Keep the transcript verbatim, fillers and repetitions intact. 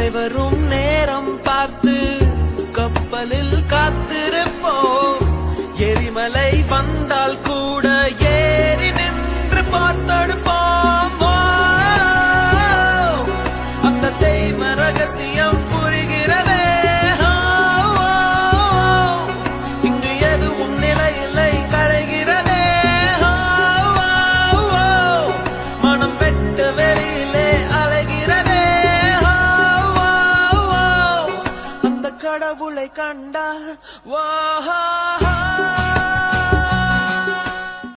அலை வரும் நேரம் பார்த்து கப்பலில் காத்திருப்போம். எரிமலை வந்தால் கூட ஏறி நின்று பார்த்தெடுப்போம். அந்த தெய்வ ரகசியம் புரிகிறதே. இங்கு எதுவும் நிலையில்லை கரைகிறதே. மனம் வெட்ட வெளியிலே அலைகிறதே. அந்த கடவுளை கண்டால் வா